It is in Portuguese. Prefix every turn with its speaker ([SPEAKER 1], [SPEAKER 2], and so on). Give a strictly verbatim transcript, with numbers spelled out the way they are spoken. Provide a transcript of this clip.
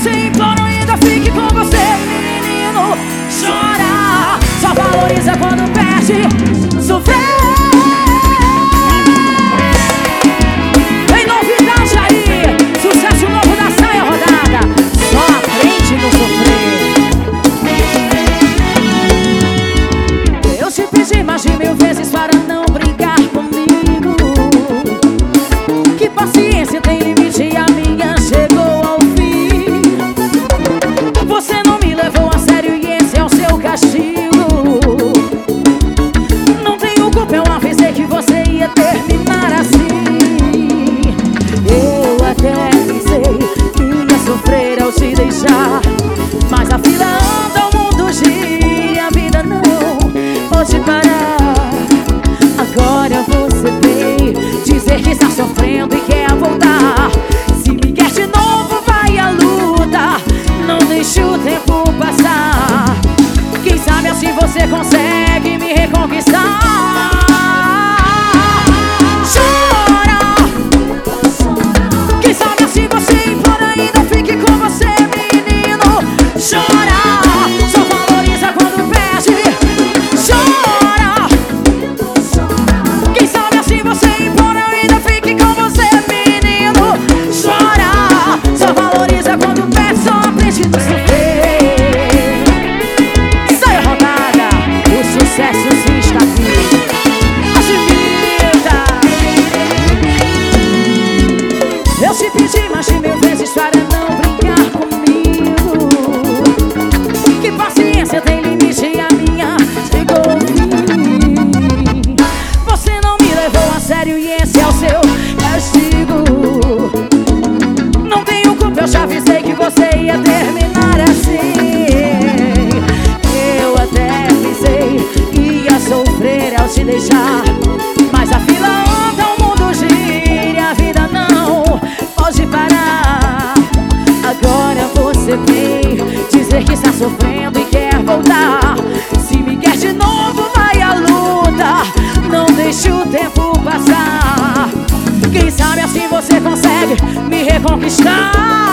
[SPEAKER 1] você implora, ainda fique com você, menino. Chora, só valoriza quando perde. Sofrer. Tem novidade aí, sucesso novo da saia rodada. Só aprende no sofrer. Eu te pedi mais de mil vezes para não brincar comigo. Que paciência tem limite e a minha chegou ao fim. Você não me levou a sério e esse é o seu castigo. Não tenho culpa, eu avisei que você ia terminar assim. Eu até pensei que ia sofrer ao te deixar, mas a fila anda, o mundo gira e a vida não pode parar. Agora você vem dizer que está sofrendo e quer voltar. Se me quer de novo, vai à luta, não deixe o tempo passar. Quem sabe assim você consegue me reconquistar. Chora, quem sabe assim você implora, ainda fique com você, menino. Chora, só valoriza quando perde. Chora, quem sabe assim você implora, ainda fique com você, menino. Chora, só valoriza quando perde, só aprende no sofrer. Saia rodada, o sucesso se está aqui. Admita. Eu te pedi mais de mil vezes para não brincar comigo. Que paciência tem limite e a minha chegou ao fim. Você não me levou a sério e esse é o seu castigo. Não tenho culpa, eu já avisei que você ia terminar assim. Eu até pensei que ia sofrer ao te deixar, mas a fila anda, o mundo gira e a vida não pode parar. Agora você vem dizer que está sofrendo e quer voltar. Se me quer de novo, vai à luta, não deixe o tempo passar. Quem sabe assim você consegue me reconquistar.